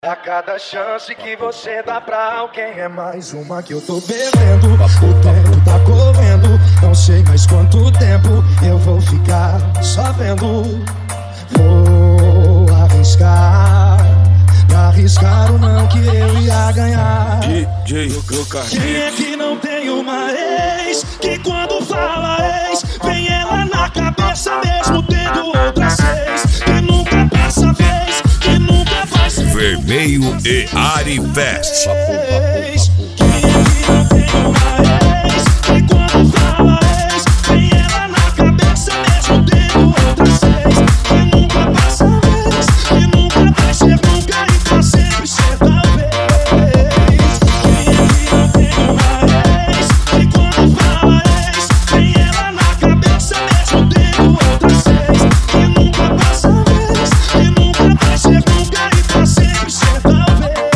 A cada chance que você dá pra alguém é mais uma que eu tô bebendo. O tempo tá correndo, não sei mais quanto tempo eu vou ficar só vendo. Vou arriscar, pra arriscar o não que eu ia ganhar. Quem é que não tem uma ex, que quando fala ex, vem ela na cabeça mesmo tendo outras seis, que nunca passa vez, que nunca vai ser Vermelho e Ari Fest. Quem é que não tem uma ex, que quando fala ex, vem ela na cabeça mesmo tendo outras seis, que nunca passa vez, que nunca vai ser nunca e pra sempre ser talvez. Quem é que não tem uma ex, que quando fala ex, vem ela na cabeça mesmo tendo outras seis, que nunca passa vez, que nunca vai ser nunca e pra sempre ser talvez.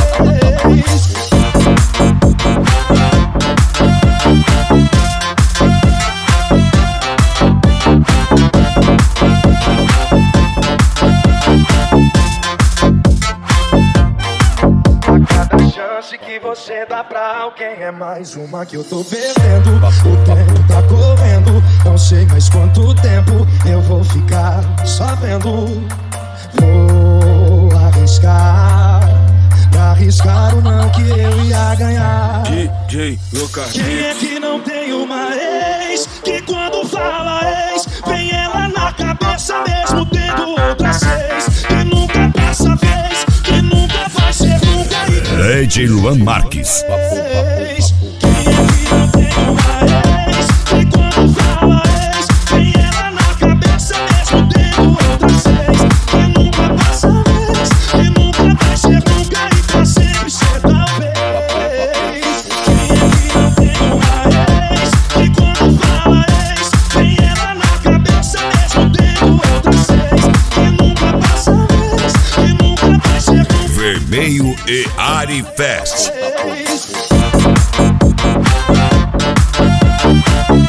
Cada chance que você dá pra alguém é mais uma que eu tô bebendo. O tempo tá correndo, não sei mais quanto tempo eu vou ficar só vendo. Vou arriscar, pra arriscar o não que eu ia ganhar. Quem é que não tem uma ex, que quando fala ex, vem ela na cabeça mesmo tendo outras seis, que nunca passa vez, que nunca vai ser nunca e DJ Luan Marques. Quem é que não tem uma ex, que quando fala ex, vem ela na cabeça mesmo tendo outras seis, que nunca passa vez, que nunca vai ser nunca e pra sempre ser talvez. Quem é que não tem uma ex, que quando fala ex, vem ela na cabeça mesmo tendo outras seis, que nunca passa vez, que nunca vai ser nunca. Vermelho e Ari Fest.